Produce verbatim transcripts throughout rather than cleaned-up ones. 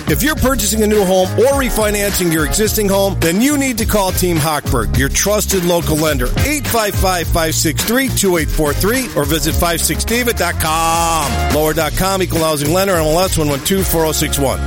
If you're purchasing a new home or refinancing your existing home, then you need to call Team Hochberg, your trusted local lender. eight five five, five six three, two eight four three or visit five six david dot com. Lower dot com, equal housing lender, M L S one one two four zero six one.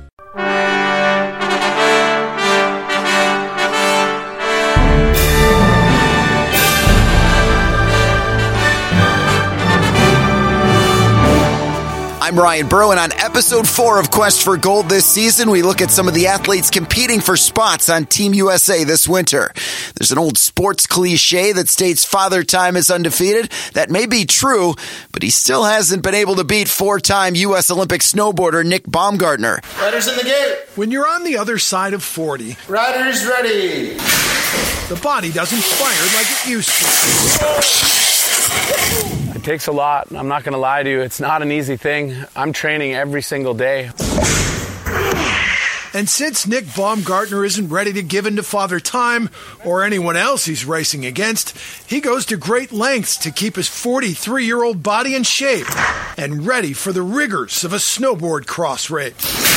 I'm Ryan Burrow, and on episode four of Quest for Gold this season, we look at some of the athletes competing for spots on Team U S A this winter. There's an old sports cliche that states Father Time is undefeated. That may be true, but he still hasn't been able to beat four-time U S Olympic snowboarder Nick Baumgartner. Riders in the gate. When you're on the other side of forty, riders ready. The body doesn't fire like it used to. It takes a lot. I'm not going to lie to you. It's not an easy thing. I'm training every single day. And since Nick Baumgartner isn't ready to give in to Father Time or anyone else he's racing against, he goes to great lengths to keep his forty-three-year-old body in shape and ready for the rigors of a snowboard cross race.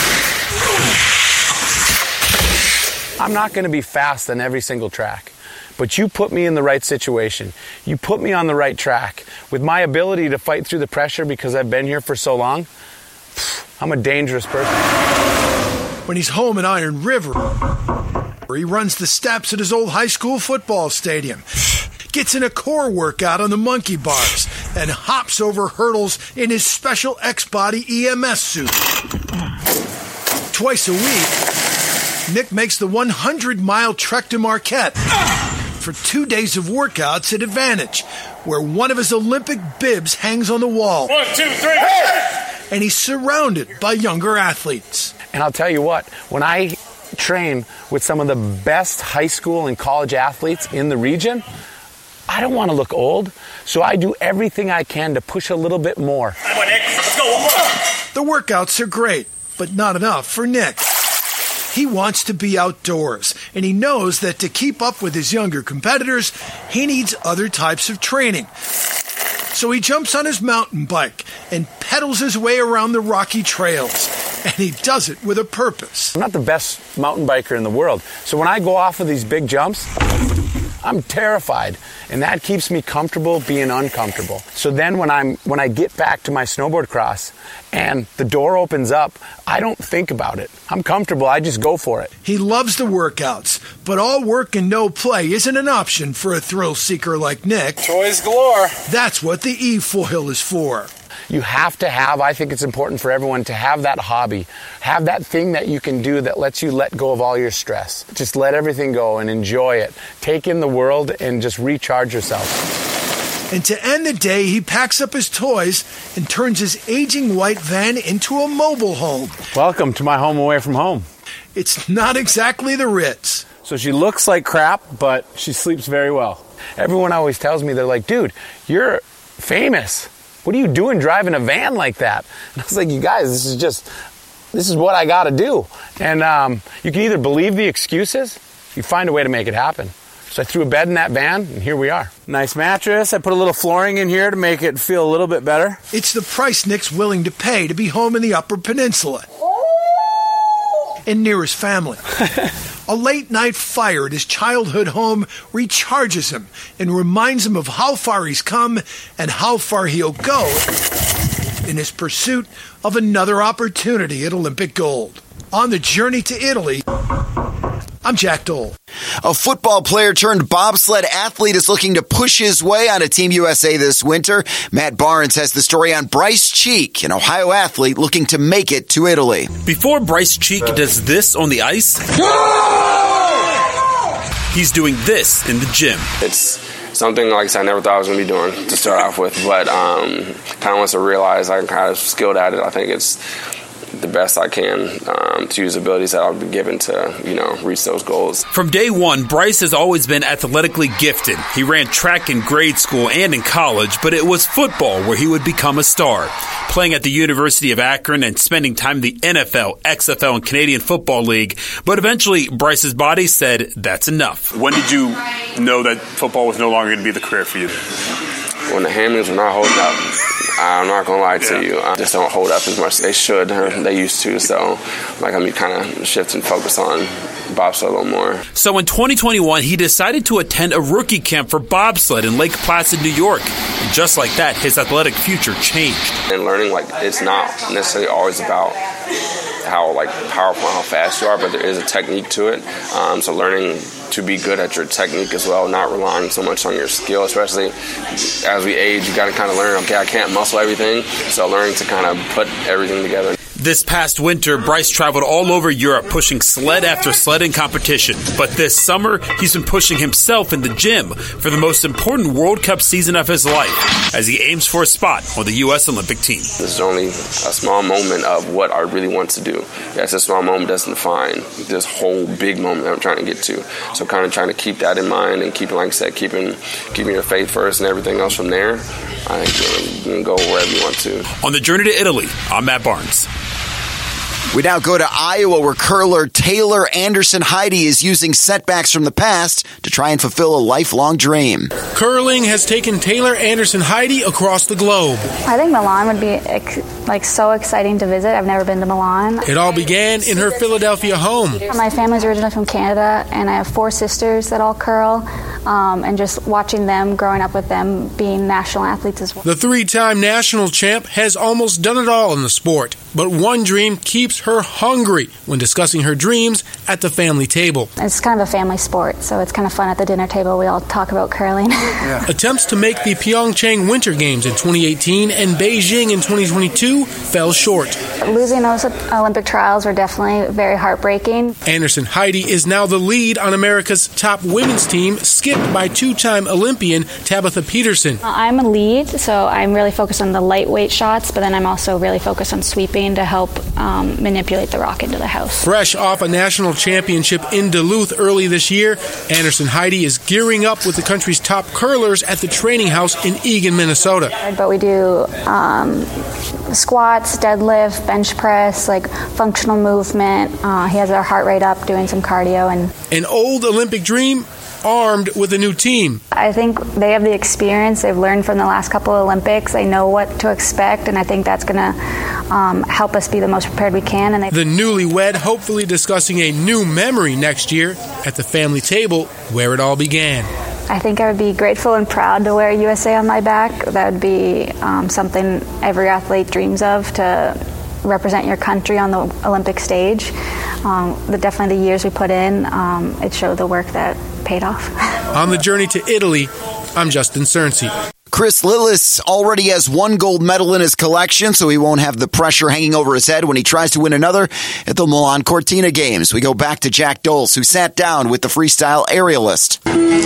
I'm not going to be fast on every single track. But you put me in the right situation. You put me on the right track. With my ability to fight through the pressure because I've been here for so long, I'm a dangerous person. When he's home in Iron River, he runs the steps at his old high school football stadium, gets in a core workout on the monkey bars, and hops over hurdles in his special X-Body E M S suit. Twice a week, Nick makes the hundred-mile trek to Marquette for two days of workouts at Advantage, where one of his Olympic bibs hangs on the wall. One, two, three, hey! And he's surrounded by younger athletes. And I'll tell you what, when I train with some of the best high school and college athletes in the region, I don't want to look old, so I do everything I can to push a little bit more. Come on, Nick. Let's go, one more. The workouts are great, but not enough for Nick. He wants to be outdoors, and he knows that to keep up with his younger competitors, he needs other types of training. So he jumps on his mountain bike and pedals his way around the rocky trails, and he does it with a purpose. I'm not the best mountain biker in the world, so when I go off of these big jumps, I'm terrified, and that keeps me comfortable being uncomfortable. So then when I'm when I get back to my snowboard cross and the door opens up, I don't think about it. I'm comfortable. I just go for it. He loves the workouts, but all work and no play isn't an option for a thrill seeker like Nick. Toys galore. That's what the E-foil is for. You have to have, I think it's important for everyone to have that hobby, have that thing that you can do that lets you let go of all your stress. Just let everything go and enjoy it. Take in the world and just recharge yourself. And to end the day, he packs up his toys and turns his aging white van into a mobile home. Welcome to my home away from home. It's not exactly the Ritz. So she looks like crap, but she sleeps very well. Everyone always tells me, they're like, dude, you're famous. What are you doing driving a van like that? And I was like, you guys, this is just, this is what I got to do. And um, you can either believe the excuses, you find a way to make it happen. So I threw a bed in that van, and here we are. Nice mattress. I put a little flooring in here to make it feel a little bit better. It's the price Nick's willing to pay to be home in the Upper Peninsula and near his family. A late-night fire at his childhood home recharges him and reminds him of how far he's come and how far he'll go in his pursuit of another opportunity at Olympic gold. On the journey to Italy, I'm Jack Dole. A football player turned bobsled athlete is looking to push his way onto Team U S A this winter. Matt Barnes has the story on Bryce Cheek, an Ohio athlete looking to make it to Italy. Before Bryce Cheek does this on the ice, he's doing this in the gym. It's something, like I said, I never thought I was going to be doing to start off with, but um, kind of once I realized I'm kind of skilled at it, I think it's the best I can um, to use abilities that I've been given to, you know, reach those goals. From day one, Bryce has always been athletically gifted. He ran track in grade school and in college, but it was football where he would become a star. Playing at the University of Akron and spending time in the N F L, X F L, and Canadian Football League. But eventually, Bryce's body said, that's enough. When did you know that football was no longer going to be the career for you? When the hamstrings were not holding up. I'm not gonna lie to you, I just don't hold up as much as they should or they used to. So, like, I'm kind of shifting focus on bobsled a little more. So in twenty twenty-one, he decided to attend a rookie camp for bobsled in Lake Placid, New York. And just like that, his athletic future changed. And learning, like, it's not necessarily always about how, like, powerful and how fast you are, but there is a technique to it. Um, so learning to be good at your technique as well, not relying so much on your skill, especially as we age, you got to kind of learn, okay, I can't muscle everything, so learning to kind of put everything together. This past winter, Bryce traveled all over Europe pushing sled after sled in competition. But this summer, he's been pushing himself in the gym for the most important World Cup season of his life as he aims for a spot on the U S Olympic team. This is only a small moment of what I really want to do. Yes, a small moment doesn't define this whole big moment that I'm trying to get to. So kind of trying to keep that in mind and keeping, like I said, keeping keeping your faith first and everything else from there. I think you can go wherever you want to. On the journey to Italy, I'm Matt Barnes. We now go to Iowa, where curler Taylor Anderson Heide is using setbacks from the past to try and fulfill a lifelong dream. Curling has taken Taylor Anderson Heide across the globe. I think Milan would be like so exciting to visit. I've never been to Milan. It all began in her Philadelphia home. My family's originally from Canada, and I have four sisters that all curl. Um, and just watching them, growing up with them, being national athletes as well. The three-time national champ has almost done it all in the sport, but one dream keeps her hungry when discussing her dreams at the family table. It's kind of a family sport, so it's kind of fun at the dinner table. We all talk about curling. Yeah. Attempts to make the Pyeongchang Winter Games in twenty eighteen and Beijing in twenty twenty-two fell short. Losing those Olympic trials were definitely very heartbreaking. Anderson Heide is now the lead on America's top women's team, skipped by two-time Olympian Tabitha Peterson. I'm a lead, so I'm really focused on the lightweight shots, but then I'm also really focused on sweeping to help um, manipulate the rock into the house. Fresh off a national championship in Duluth early this year, Anderson Heide is gearing up with the country's top curlers at the training house in Eagan, Minnesota. But we do um, squats, deadlift, bench press, like functional movement. Uh, he has our heart rate up doing some cardio. And an old Olympic dream armed with a new team. I think they have the experience. They've learned from the last couple of Olympics. They know what to expect, and I think that's going to um, help us be the most prepared we can. And they- the newlywed hopefully discussing a new memory next year at the family table where it all began. I think I would be grateful and proud to wear U S A on my back. That would be um, something every athlete dreams of, to represent your country on the Olympic stage. Um, the, definitely the years we put in, um, it showed the work that paid off. On the journey to Italy, I'm Justin Cerncy. Chris Lillis already has one gold medal in his collection, so he won't have the pressure hanging over his head when he tries to win another at the Milan Cortina Games. We go back to Jack Doles, who sat down with the freestyle aerialist.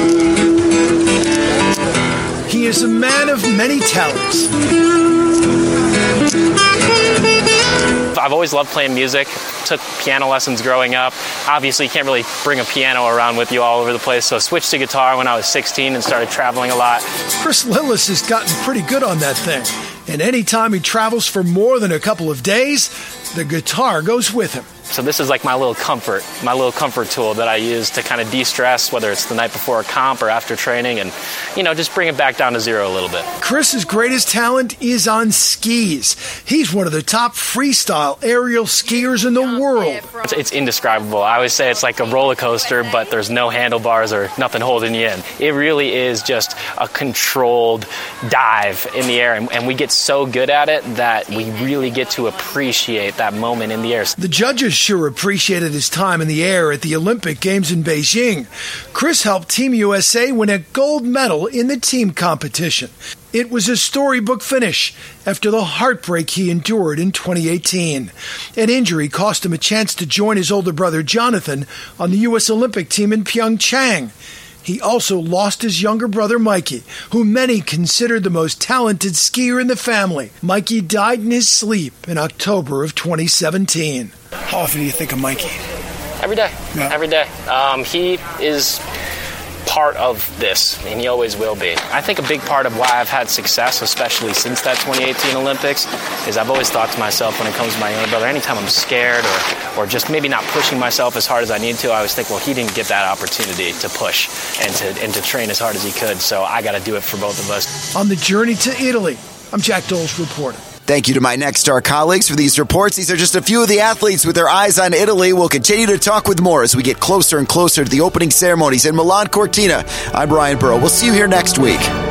He is a man of many talents. I've always loved playing music. Took piano lessons growing up. Obviously, you can't really bring a piano around with you all over the place, so I switched to guitar when I was sixteen and started traveling a lot. Chris Lillis has gotten pretty good on that thing, and anytime he travels for more than a couple of days, the guitar goes with him. So this is like my little comfort, my little comfort tool that I use to kind of de-stress, whether it's the night before a comp or after training, and, you know, just bring it back down to zero a little bit. Chris's greatest talent is on skis. He's one of the top freestyle aerial skiers in the world. It's, it's indescribable. I always say it's like a roller coaster, but there's no handlebars or nothing holding you in. It really is just a controlled dive in the air, and, and we get so good at it that we really get to appreciate that moment in the air. The judges sure appreciated his time in the air at the Olympic Games in Beijing. Chris helped Team U S A win a gold medal in the team competition. It was a storybook finish after the heartbreak he endured in twenty eighteen. An injury cost him a chance to join his older brother Jonathan on the U S Olympic team in Pyeongchang. He also lost his younger brother, Mikey, who many considered the most talented skier in the family. Mikey died in his sleep in October of twenty seventeen. How often do you think of Mikey? Every day. Yeah. Every day. Um, he is part of this, and he always will be. I think a big part of why I've had success, especially since that twenty eighteen Olympics, is I've always thought to myself when it comes to my younger brother, anytime I'm scared or, or just maybe not pushing myself as hard as I need to, I always think, well, he didn't get that opportunity to push and to, and to train as hard as he could, so I got to do it for both of us. On the journey to Italy, I'm Jack Doles reporting. Thank you to my Next Star colleagues for these reports. These are just a few of the athletes with their eyes on Italy. We'll continue to talk with more as we get closer and closer to the opening ceremonies in Milan Cortina. I'm Brian Burrow. We'll see you here next week.